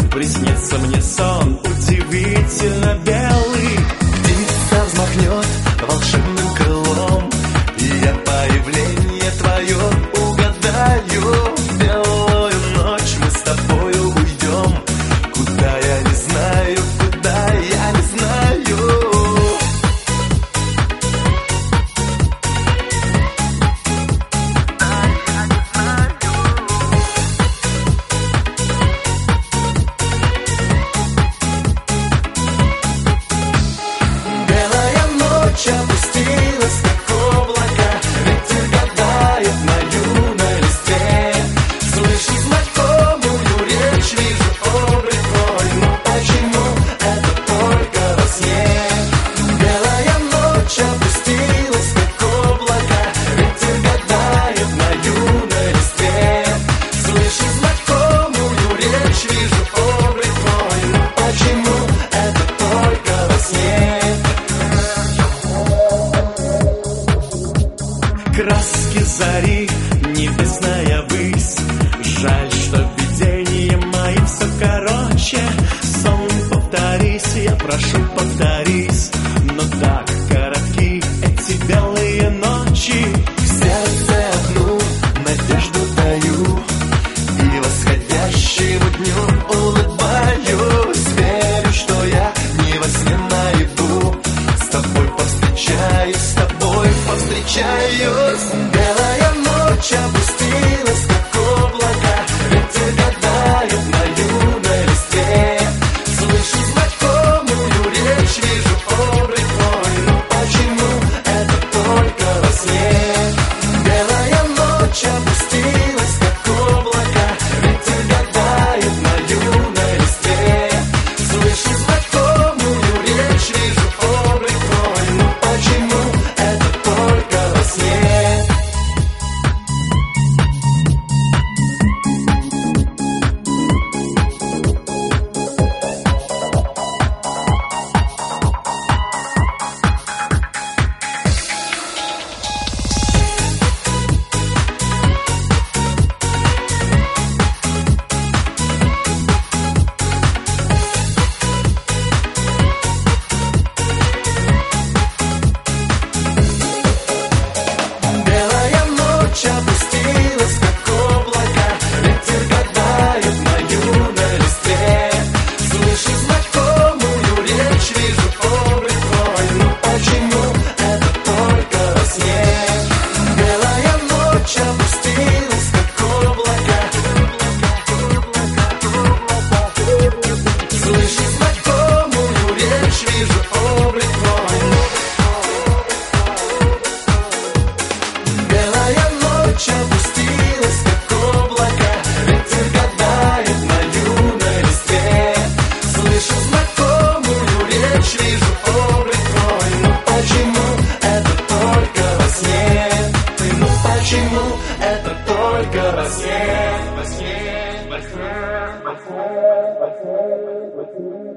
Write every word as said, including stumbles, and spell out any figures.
приснится мне сон удивительно белый. Птица взмахнет волшебным крылом, и я появление твое угадаю. В белую ночь мы с тобою уйдем, куда я не знаю, куда я не знаю. Опустилась, как облако, ветер гадает на юной листе. Слышу знакомую речь, вижу облик твой, но почему это только во сне? Белая ночь опустилась, как облако, ветер гадает на юной листе. Слышу знакомую речь, вижу облик твой, но почему это только во сне? Краски зари, небесная высь. Жаль, что видения мои все короче. Сон, повторись, я прошу, повторись. Но так коротки эти белые ночи. В сердце одну надежду даю, и восходящему дню улыбаюсь. Верю, что я не во сне наяву с тобой повстречаюсь, с тобой повстречаюсь. Белая ночь опустилась, как облако, ветер гадает на юной листе. Слышу знакомую речь, вижу облик твой, но почему это только во сне? Белая ночь опустилась, как облако, ветер гадает на юной листе. Слышу знакомую речь, вижу облик твой, но почему это только во сне? Белая ночь опустилась, как облако, ветер гадает на юной листе. Слышу знакомую речь, вижу облик твой, но почему это только во сне? Белая ночь опустилась, как облако. Слышу знакомую речь, вижу облик твой. Белая ночь опустилась, как облако, ветер гадает на юной листе. Слышу знакомую речь, вижу облик твой, но почему это только во сне? Ну почему это только во сне? Во сне, во сне, во сне, во сне, во сне.